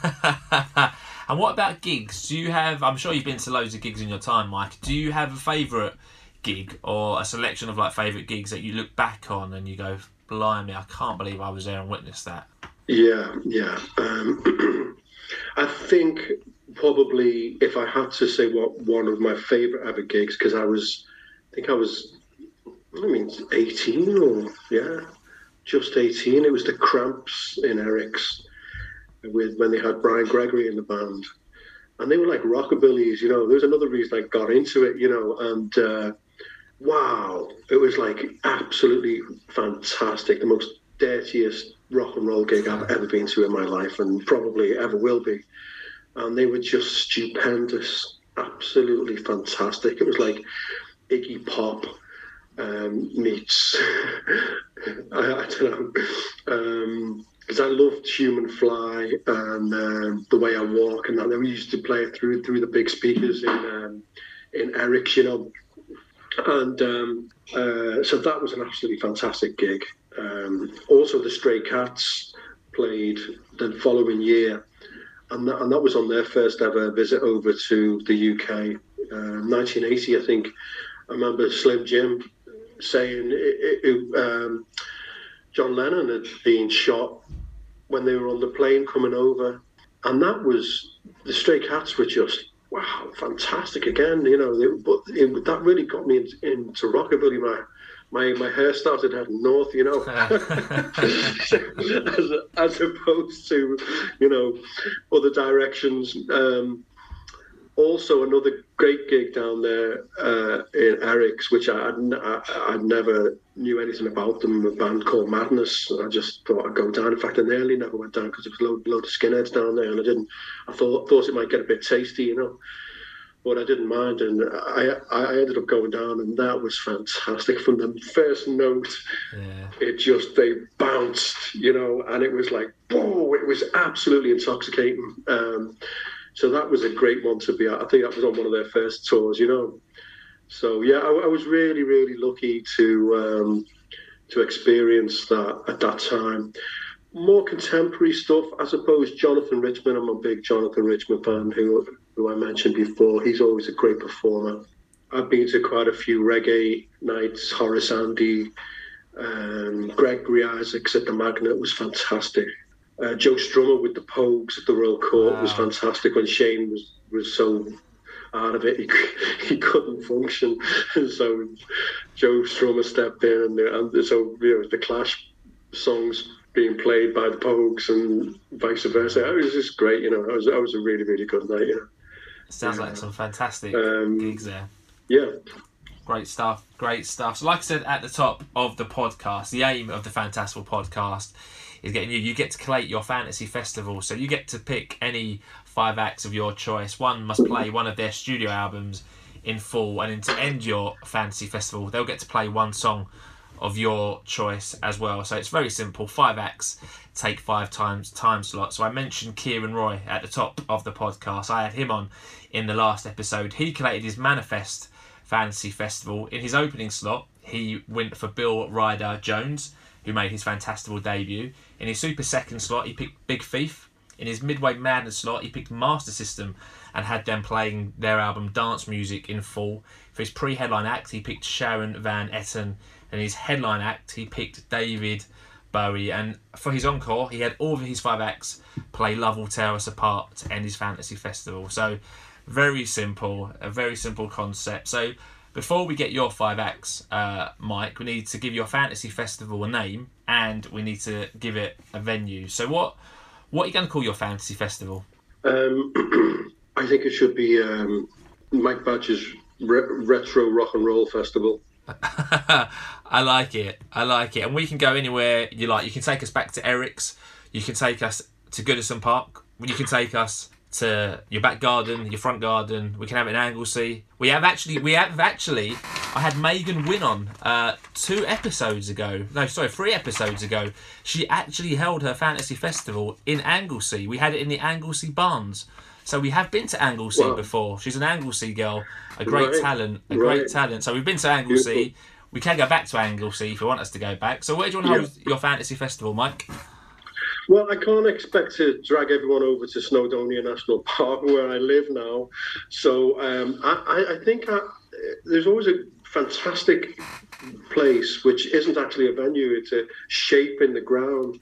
Speaker 1: And what about gigs? Do you have, I'm sure you've been to loads of gigs in your time, Mike. Do you have a favourite gig or a selection of like favourite gigs that you look back on and you go, blimey, I can't believe I was there and witnessed that?
Speaker 2: Yeah, yeah. Um, I think probably if I had to say what one of my favourite ever gigs, because I was, I think I was, I mean, eighteen or, yeah, just eighteen. It was the Cramps in Eric's with when they had Brian Gregory in the band. And they were like rockabillys, you know. There was another reason I got into it, you know, and uh, wow, it was like absolutely fantastic. The most dirtiest rock and roll gig I've ever been to in my life, and probably ever will be. And they were just stupendous, absolutely fantastic. It was like Iggy Pop um, meets, I, I don't know, um, because I loved Human Fly and um, The Way I Walk and that. They used to play it through through the big speakers in um, in Eric's, you know. And um, uh, so that was an absolutely fantastic gig. Um, also, the Stray Cats played the following year, and that, and that was on their first ever visit over to the U K, uh, nineteen eighty, I think. I remember Slim Jim saying it, it, um, John Lennon had been shot when they were on the plane coming over, and that was, the Stray Cats were just, wow, fantastic again, you know. They, but it, that really got me into, into rockabilly. My my my hair started heading north, you know, as, as opposed to, you know, other directions. Um, also, another great gig down there uh, in Eric's, which I I'd, I I never knew anything about them, a band called Madness. I just thought I'd go down. In fact, I nearly never went down because there was a load, load of skinheads down there, and I didn't. I thought thought it might get a bit tasty, you know, but I didn't mind, and I I ended up going down, and that was fantastic. From the first note, yeah. It just they bounced, you know, and it was like, whoa! It was absolutely intoxicating. Um, So that was a great one to be at. I think that was on one of their first tours, you know. So yeah, I, I was really, really lucky to um, to experience that at that time. More contemporary stuff, I suppose. Jonathan Richman, I'm a big Jonathan Richman fan, who who I mentioned before. He's always a great performer. I've been to quite a few reggae nights. Horace Andy, um, Gregory Isaacs at the Magnet was fantastic. Uh, Joe Strummer with the Pogues at the Royal Court wow. was fantastic when Shane was, was so out of it, he, he couldn't function. And so Joe Strummer stepped in, and, the, and so you know, the Clash songs being played by the Pogues and vice versa. It was just great, you know. It was, it was a really, really good night, you know.
Speaker 1: Sounds
Speaker 2: yeah.
Speaker 1: like some fantastic
Speaker 2: um,
Speaker 1: gigs there.
Speaker 2: Yeah.
Speaker 1: Great stuff, great stuff. So like I said at the top of the podcast, the aim of the Fantastical podcast is getting you, you get to collate your fantasy festival. So you get to pick any five acts of your choice. One must play one of their studio albums in full, and then to end your fantasy festival, they'll get to play one song of your choice as well. So it's very simple. Five acts take five times time slots. So I mentioned Kieran Roy at the top of the podcast. I had him on in the last episode. He collated his Manifest Fantasy Festival. In his opening slot, he went for Bill Ryder Jones, who made his Fantastical debut. In his super second slot, he picked Big Thief. In his Midway Madness slot, he picked Master System and had them playing their album Dance Music in full. For his pre-headline act, he picked Sharon Van Etten. And his headline act, he picked David Bowie. And for his encore, he had all of his five acts play Love Will Tear Us Apart to end his fantasy festival. So very simple, a very simple concept. So before we get your five acts, uh, Mike, we need to give your fantasy festival a name, and we need to give it a venue. So what what are you going to call your fantasy festival?
Speaker 2: Um, I think it should be um, Mike Badger's Re- Retro Rock and Roll Festival.
Speaker 1: I like it. I like it. And we can go anywhere you like. You can take us back to Eric's. You can take us to Goodison Park. You can take us to your back garden, your front garden. We can have it in Anglesey. We have actually, we have actually, I had Megan Wynn on uh, two episodes ago. No, sorry, three episodes ago. She actually held her fantasy festival in Anglesey. We had it in the Anglesey Barns. So we have been to Anglesey wow. before. She's an Anglesey girl, a great
Speaker 2: right.
Speaker 1: talent, a
Speaker 2: right.
Speaker 1: great talent. So we've been to Anglesey.
Speaker 2: Beautiful.
Speaker 1: We can go back to Anglesey if you want us to go back. So where do you want to hold yeah. your fantasy festival, Mike?
Speaker 2: Well, I can't expect to drag everyone over to Snowdonia National Park where I live now. So um, I, I think I, there's always a fantastic place which isn't actually a venue. It's a shape in the ground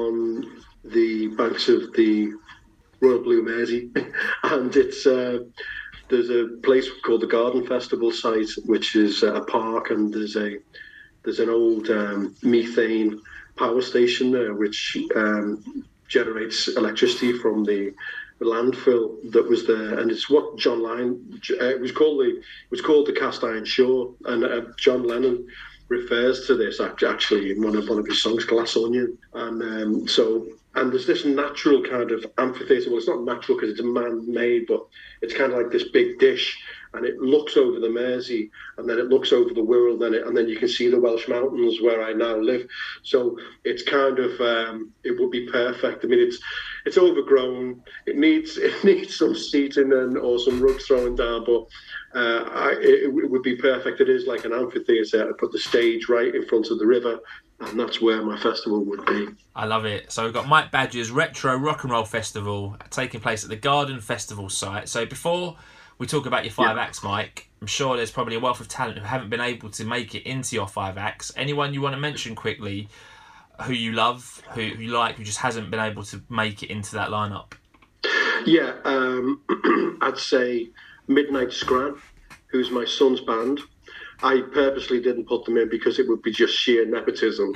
Speaker 2: on the banks of the Royal Blue Mersey. And it's uh, there's a place called the Garden Festival site, which is a park, and there's a there's an old um, methane power station there, which um, generates electricity from the landfill that was there, and it's what John Lyon. Uh, it was called the it was called the Cast Iron Shore, and uh, John Lennon refers to this actually in one of one of his songs, Glass Onion, and um, so. And there's this natural kind of amphitheatre. Well, it's not natural because it's man-made, but it's kind of like this big dish, and it looks over the Mersey, and then it looks over the Wirral, then it, and then you can see the Welsh mountains where I now live. So it's kind of um, it would be perfect. I mean, it's it's overgrown. It needs it needs some seating and or some rugs thrown down, but uh, I, it, it would be perfect. It is like an amphitheatre. I put the stage right in front of the river. And that's where my festival would be.
Speaker 1: I love it. So we've got Mike Badger's Retro Rock and Roll Festival taking place at the Garden Festival site. So before we talk about your five yeah. acts, Mike, I'm sure there's probably a wealth of talent who haven't been able to make it into your five acts. Anyone you want to mention quickly who you love, who you like, who just hasn't been able to make it into that lineup?
Speaker 2: Yeah, um, I'd say Midnight Scran, who's my son's band. I purposely didn't put them in because it would be just sheer nepotism.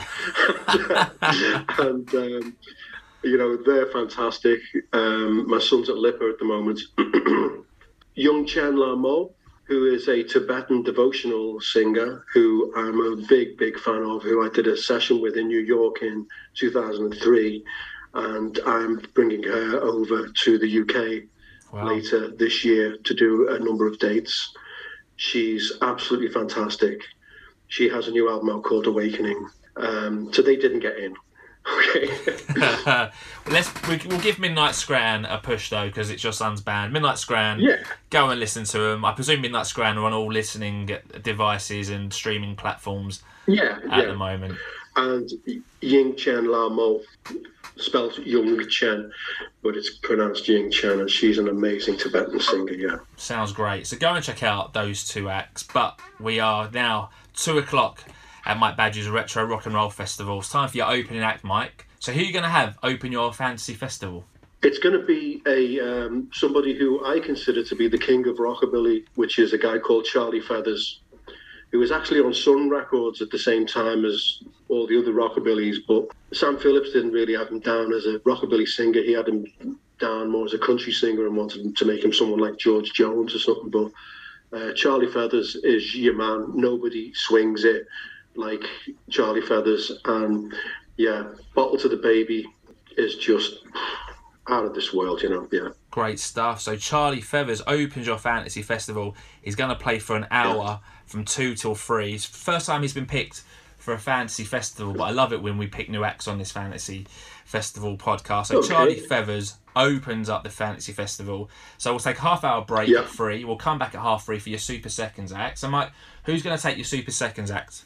Speaker 2: and, um, you know, they're fantastic. Um, my son's at Lipper at the moment. Young Chen La Mo, who is a Tibetan devotional singer who I'm a big, big fan of, who I did a session with in New York in two thousand three. And I'm bringing her over to the U K wow. later this year to do a number of dates. She's absolutely fantastic. She has a new album out called Awakening. Um, so they didn't get in. Okay.
Speaker 1: Let's we, we'll give Midnight Scran a push though, because it's your son's band. Midnight Scran.
Speaker 2: Yeah.
Speaker 1: Go and listen to them. I presume Midnight Scran are on all listening devices and streaming platforms.
Speaker 2: Yeah.
Speaker 1: At
Speaker 2: yeah.
Speaker 1: the moment.
Speaker 2: And Ying Chen La Mo, spelled Young Chen, but it's pronounced Ying Chen, and she's an amazing Tibetan singer, yeah.
Speaker 1: Sounds great. So go and check out those two acts. But we are now two o'clock at Mike Badger's Retro Rock and Roll Festival. It's time for your opening act, Mike. So who are you going to have open your fantasy festival?
Speaker 2: It's going to be a um, somebody who I consider to be the king of rockabilly, which is a guy called Charlie Feathers, who was actually on Sun Records at the same time as all the other rockabillys, but Sam Phillips didn't really have him down as a rockabilly singer. He had him down more as a country singer and wanted to make him someone like George Jones or something, but Uh, Charlie Feathers is your man. Nobody swings it like Charlie Feathers. And yeah, Bottle to the Baby is just out of this world, you know. Yeah.
Speaker 1: Great stuff. So Charlie Feathers opens your fantasy festival. He's going to play for an hour yeah. from two till three. It's the first time he's been picked for a fantasy festival, but I love it when we pick new acts on this fantasy festival podcast. So okay. Charlie Feathers opens up the fantasy festival. So we'll take a half hour break yeah. at three. We'll come back at half three for your Super Seconds act. So Mike, who's going to take your Super Seconds act?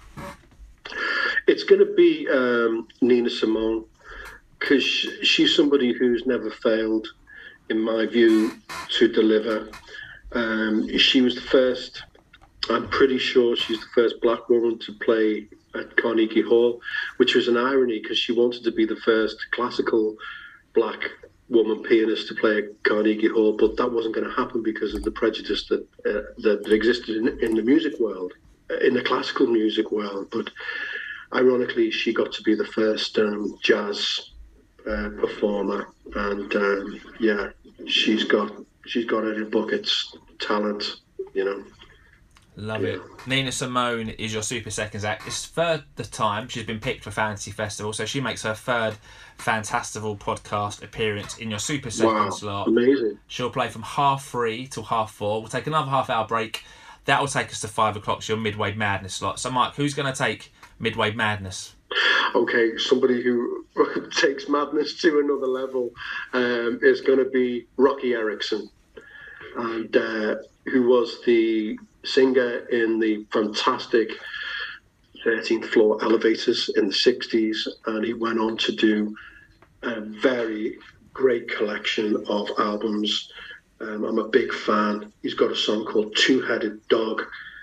Speaker 2: It's going to be um, Nina Simone, because she's somebody who's never failed, in my view, to deliver. Um, she was the first, I'm pretty sure she's the first black woman to play at Carnegie Hall, which was an irony because she wanted to be the first classical black woman pianist to play at Carnegie Hall, but that wasn't going to happen because of the prejudice that uh, that, that existed in, in the music world, in the classical music world. But ironically, she got to be the first um, jazz uh, performer, and um, yeah, she's got she's got it in buckets, talent, you know.
Speaker 1: Love yeah. it. Nina Simone is your Super Seconds act. It's third the time she's been picked for Fantasy Festival, so she makes her third Fantastival podcast appearance in your Super Seconds wow, slot.
Speaker 2: Amazing.
Speaker 1: She'll play from half three till half four. We'll take another half hour break. That will take us to five o'clock, so your Midway Madness slot. So Mike, who's going to take Midway Madness?
Speaker 2: Okay, somebody who takes madness to another level um, is going to be Rocky Erickson, and uh, who was the singer in the fantastic thirteenth Floor Elevators in the sixties, and he went on to do a very great collection of albums. Um, I'm a big fan. He's got a song called Two-Headed Dog,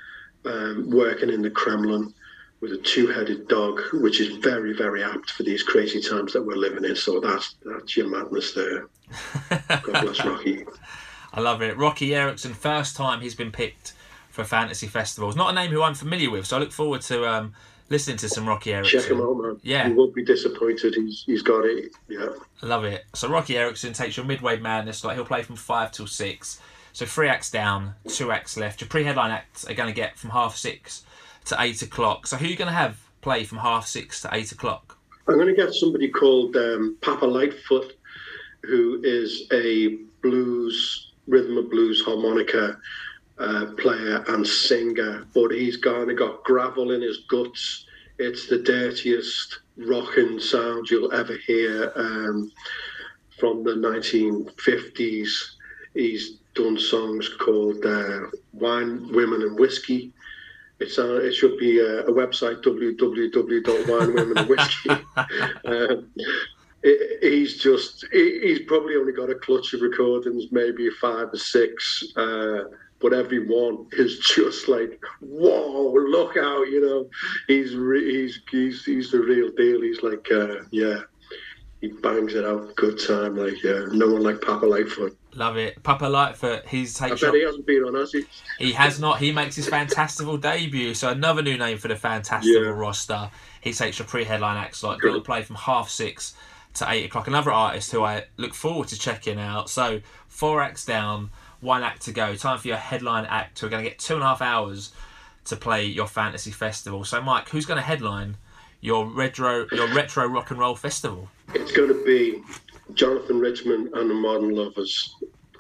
Speaker 2: um, working in the Kremlin with a two-headed dog, which is very, very apt for these crazy times that we're living in. So that's that's your madness there. God bless Rocky.
Speaker 1: I love it. Rocky Erickson, first time he's been picked for Fantasy Festivals. Not a name who I'm familiar with, so I look forward to um, listening to some Rocky Erickson.
Speaker 2: Check him out, man.
Speaker 1: Yeah.
Speaker 2: You won't be disappointed. He's He's got it. Yeah.
Speaker 1: I love it. So Rocky Erickson takes your Midway Madness. Like, he'll play from five till six. So three acts down, two acts left. Your pre-headline acts are going to get from half six to eight o'clock. So who are you going to have play from half six to eight o'clock?
Speaker 2: I'm going to get somebody called um, Papa Lightfoot, who is a blues, rhythm and blues harmonica uh, player and singer, but he's kind of got gravel in his guts. It's the dirtiest rocking sound you'll ever hear um, from the nineteen fifties. He's done songs called uh, Wine, Women and Whiskey. It's uh, it should be a, a website, w w w dot wine women and whiskey. um, it, he's just, he, he's probably only got a clutch of recordings, maybe five or six, uh, but every one is just like, whoa, look out, you know. He's re- he's he's he's the real deal. He's like, uh, yeah, he bangs it out, good time. Like, yeah, no one like Papa Lightfoot.
Speaker 1: Love it. Papa Lightfoot, he's
Speaker 2: I
Speaker 1: takes
Speaker 2: bet
Speaker 1: your...
Speaker 2: he hasn't been on, has he?
Speaker 1: He has not. He makes his Fantastival debut. So another new name for the Fantastival
Speaker 2: Yeah.
Speaker 1: roster. He takes your pre-headline act slot. Going to play from half six to eight o'clock. Another artist who I look forward to checking out. So four acts down, one act to go. Time for your headline act. We're going to get two and a half hours to play your fantasy festival. So Mike, who's going to headline your retro your retro rock and roll festival?
Speaker 2: It's going to be Jonathan Richman and the Modern Lovers.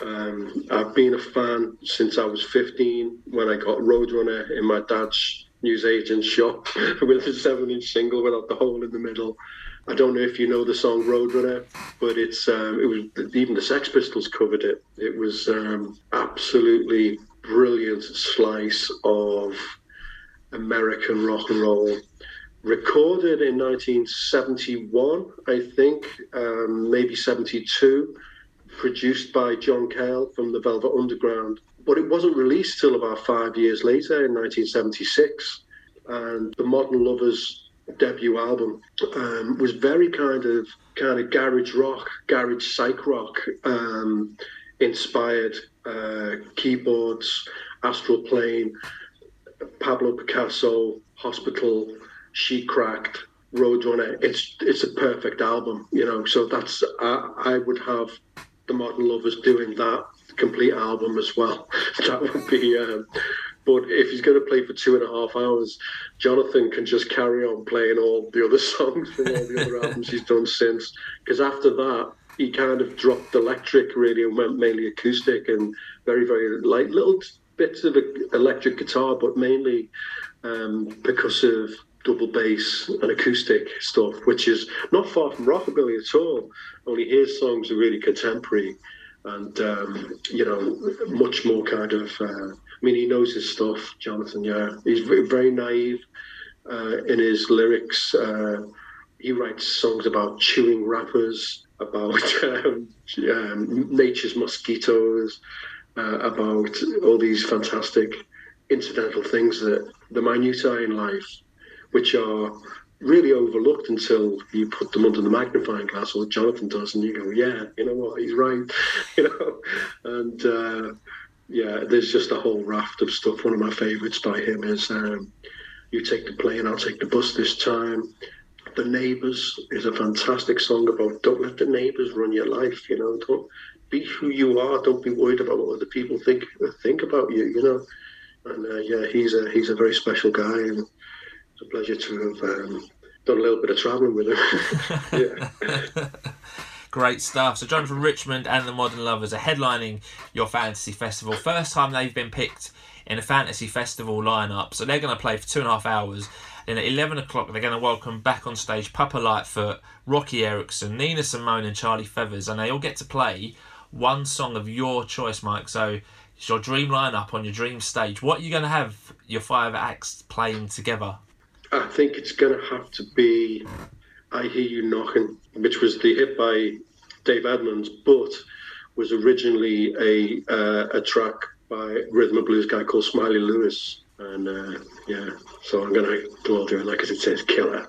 Speaker 2: Um, I've been a fan since I was fifteen, when I got Roadrunner in my dad's newsagent shop with a seven-inch single without the hole in the middle. I don't know if you know the song Roadrunner, but it's um, it was even the Sex Pistols covered it. It was um, absolutely brilliant slice of American rock and roll. Recorded in nineteen seventy-one, I think, um, maybe seventy-two. Produced by John Cale from the Velvet Underground, but it wasn't released till about five years later in nineteen seventy-six. And the Modern Lovers debut album um, was very kind of kind of garage rock, garage psych rock um, inspired. Uh, keyboards, Astral Plane, Pablo Picasso, Hospital, She Cracked, Roadrunner. It's it's a perfect album, you know. So that's I, I would have the Modern Lovers doing that complete album as well. That would be. Um, but if he's going to play for two and a half hours, Jonathan can just carry on playing all the other songs from all the other albums he's done since. Because after that, he kind of dropped electric really and went mainly acoustic and very, very light little bits of electric guitar, but mainly um, percussive, double bass and acoustic stuff, which is not far from rockabilly at all. Only his songs are really contemporary and, um, you know, much more kind of, uh, I mean, he knows his stuff, Jonathan, yeah. He's very, very naive uh, in his lyrics. Uh, he writes songs about chewing wrappers, about um, um, nature's mosquitoes, uh, about all these fantastic incidental things, that the minutiae in life, which are really overlooked until you put them under the magnifying glass, or Jonathan does, and you go, yeah, you know what, he's right, you know. And uh, yeah, there's just a whole raft of stuff. One of my favourites by him is um, You Take the Plane, I'll Take the Bus This Time. The Neighbours is a fantastic song about don't let the neighbours run your life, you know. Don't be who you are. Don't be worried about what other people think think about you, you know. And uh, yeah, he's a he's a very special guy, and it's a pleasure to have um, done a little bit of travelling with him. Yeah.
Speaker 1: Great stuff. So Jonathan Richman and the Modern Lovers are headlining your fantasy festival. First time they've been picked in a fantasy festival lineup. So they're going to play for two and a half hours. Then at eleven o'clock, they're going to welcome back on stage Papa Lightfoot, Rocky Erickson, Nina Simone and Charlie Feathers. And they all get to play one song of your choice, Mike. So it's your dream lineup on your dream stage. What are you going to have your five acts playing together?
Speaker 2: I think it's going to have to be I Hear You Knocking, which was the hit by Dave Edmunds, but was originally a uh, a track by rhythm and blues guy called Smiley Lewis. And uh, yeah, so I'm going to go all doing that because it says killer.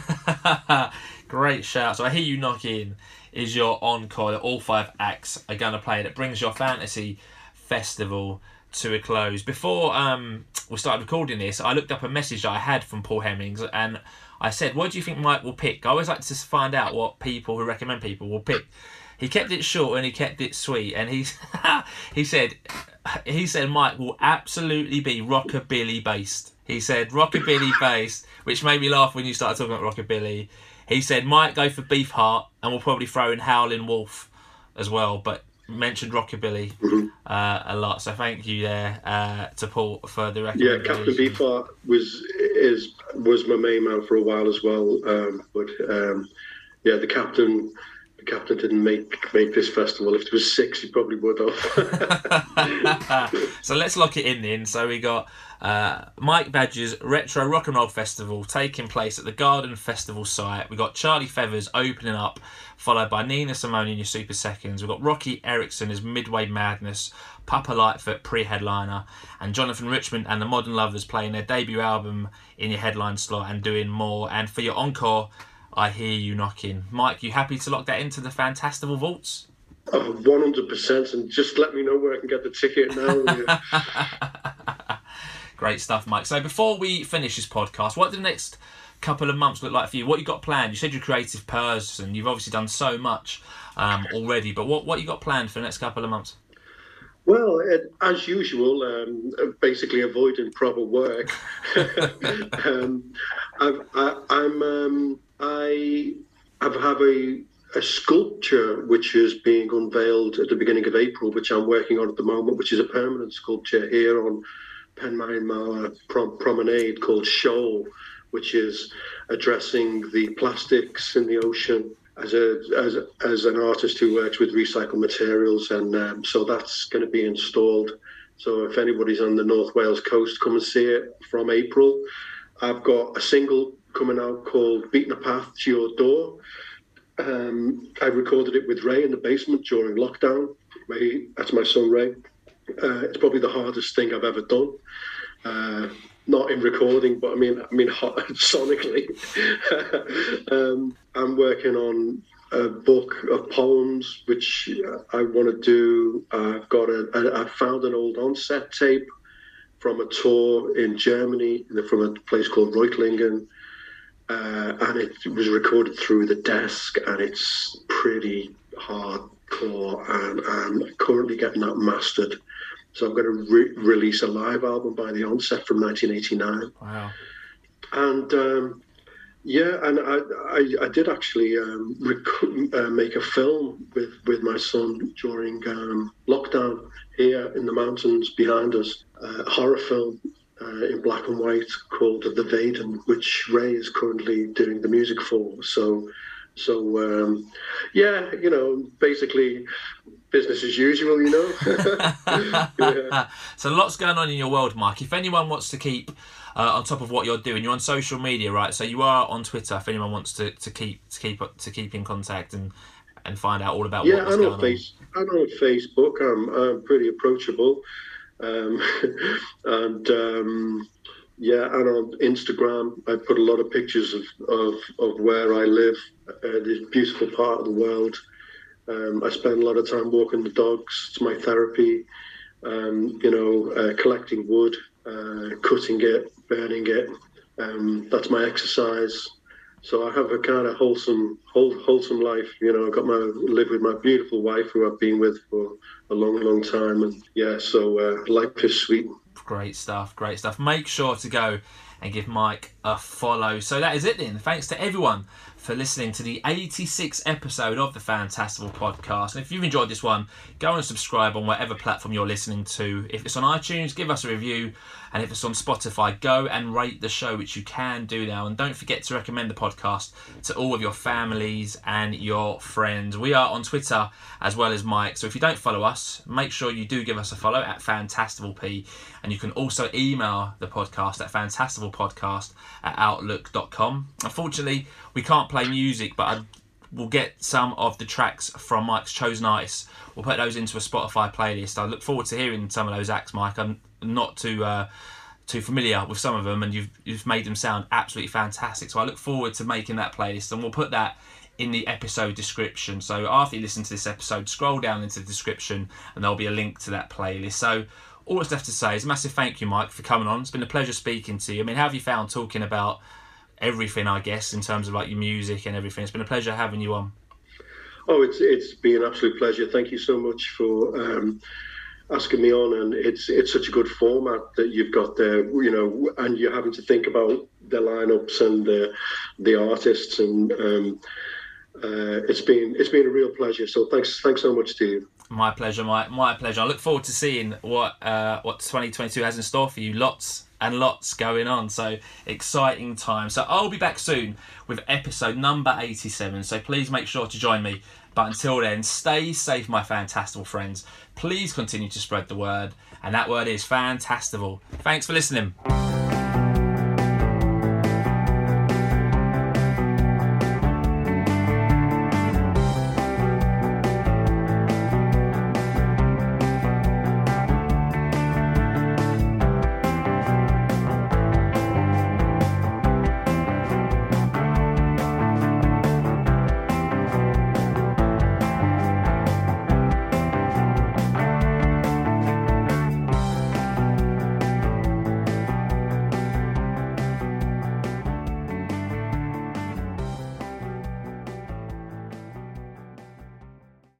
Speaker 1: Great shout. So I Hear You Knocking is your encore that all five acts are going to play. That brings your fantasy festival to a close. Before um, we started recording this, I looked up a message I had from Paul Hemmings and I said, what do you think Mike will pick? I always like to find out what people who recommend people will pick. He kept it short and he kept it sweet, and he he said he said Mike will absolutely be rockabilly based. He said rockabilly based, which made me laugh when you started talking about rockabilly. He said Mike go for Beefheart, and we'll probably throw in Howlin' Wolf as well, but mentioned rockabilly uh, a lot. So thank you there uh, to Paul for the recommendation.
Speaker 2: Yeah, Captain Beefheart was is was my main man for a while as well, um, but um, yeah, the captain. The captain didn't make make this festival. If it was six, he probably would have.
Speaker 1: So let's lock it in then. So we got uh, Mike Badger's Retro Rock and Roll Festival taking place at the Garden Festival site. We got Charlie Feathers opening up, followed by Nina Simone in your Super Seconds. We've got Rocky Erickson as Midway Madness, Papa Lightfoot pre-headliner, and Jonathan Richman and the Modern Lovers playing their debut album in your headline slot and doing more. And for your encore, I Hear You Knocking. Mike, you happy to lock that into the Fantastival Vaults?
Speaker 2: Oh, one hundred percent, and just let me know where I can get the ticket now.
Speaker 1: Great stuff, Mike. So before we finish this podcast, what do the next couple of months look like for you? What you got planned? You said you're a creative person. You've obviously done so much um, already, but what, what you got planned for the next couple of months?
Speaker 2: Well, it, as usual, um, basically avoiding proper work. um, I've, I, I'm... Um, I have, have a, a sculpture which is being unveiled at the beginning of April, which I'm working on at the moment, which is a permanent sculpture here on Penmaen Mawr Prom- Promenade called Shoal, which is addressing the plastics in the ocean as a as as an artist who works with recycled materials, and um, so that's going to be installed. So if anybody's on the North Wales coast, come and see it from April. I've got a single coming out called Beating a Path to Your Door. Um, I recorded it with Ray in the basement during lockdown. Ray, that's my son Ray. Uh, it's probably the hardest thing I've ever done. Uh, not in recording, but I mean, I mean sonically. um, I'm working on a book of poems, which I want to do. I've got a, a, I found an old onset tape from a tour in Germany, from a place called Reutlingen. Uh, and it was recorded through the desk, and it's pretty hard tour, and I'm currently getting that mastered. So I'm going to re- release a live album by the Onset from nineteen eighty-nine.
Speaker 1: Wow.
Speaker 2: And um, yeah, and I, I, I did actually um, rec- uh, make a film with, with my son during um, lockdown here in the mountains behind us, uh, a horror film uh, in black and white called The Vaden, which Ray is currently doing the music for. So, so um, yeah, you know, basically business as usual, you know. Yeah.
Speaker 1: So lots going on in your world, Mike. If anyone wants to keep uh, on top of what you're doing, you're on social media, right? So you are on Twitter. If anyone wants to, to keep to keep to keep in contact and, and find out all about
Speaker 2: yeah,
Speaker 1: what's
Speaker 2: I'm
Speaker 1: going
Speaker 2: on
Speaker 1: on.
Speaker 2: Face, I'm on Facebook. I'm I'm pretty approachable, um, and um, yeah, and on Instagram, I put a lot of pictures of of, of where I live, uh, this beautiful part of the world. Um, I spend a lot of time walking the dogs. It's my therapy. Um, you know, uh, collecting wood, uh, cutting it, burning it. Um, that's my exercise. So I have a kind of wholesome, whole, wholesome life. You know, I've got my live with my beautiful wife, who I've been with for a long, long time, and yeah, so uh, life is sweet.
Speaker 1: Great stuff, great stuff. Make sure to go and give Mike a follow. So that is it then. Thanks to everyone for listening to the eighty-sixth episode of the Fantastival Podcast. And if you've enjoyed this one, go and subscribe on whatever platform you're listening to. If it's on iTunes, give us a review. And if it's on Spotify, go and rate the show, which you can do now. And don't forget to recommend the podcast to all of your families and your friends. We are on Twitter as well as Mike. So if you don't follow us, make sure you do give us a follow at FantastivalP. And you can also email the podcast at fantastivalpodcast at outlook dot com. Unfortunately, we can't play music, but I will get some of the tracks from Mike's chosen artists. We'll put those into a Spotify playlist. I look forward to hearing some of those acts, Mike. I'm not too uh, too familiar with some of them, and you've you've made them sound absolutely fantastic. So I look forward to making that playlist, and we'll put that in the episode description. So after you listen to this episode, scroll down into the description, and there'll be a link to that playlist. So all that's left to say is a massive thank you, Mike, for coming on. It's been a pleasure speaking to you. I mean, how have you found talking about everything, I guess, in terms of like your music and everything? It's been a pleasure having you on.
Speaker 2: Oh, it's it's been an absolute pleasure. Thank you so much for um, asking me on, and it's it's such a good format that you've got there, you know, and you're having to think about the lineups and the the artists, and um, uh, it's been it's been a real pleasure. So thanks thanks so much to you.
Speaker 1: My pleasure, my my pleasure. I look forward to seeing what uh, what twenty twenty-two has in store for you. Lots and lots going on, so exciting time. So I'll be back soon with episode number eighty-seven, so please make sure to join me. But until then, stay safe, my Fantastival friends. Please continue to spread the word, and that word is Fantastival. Thanks for listening.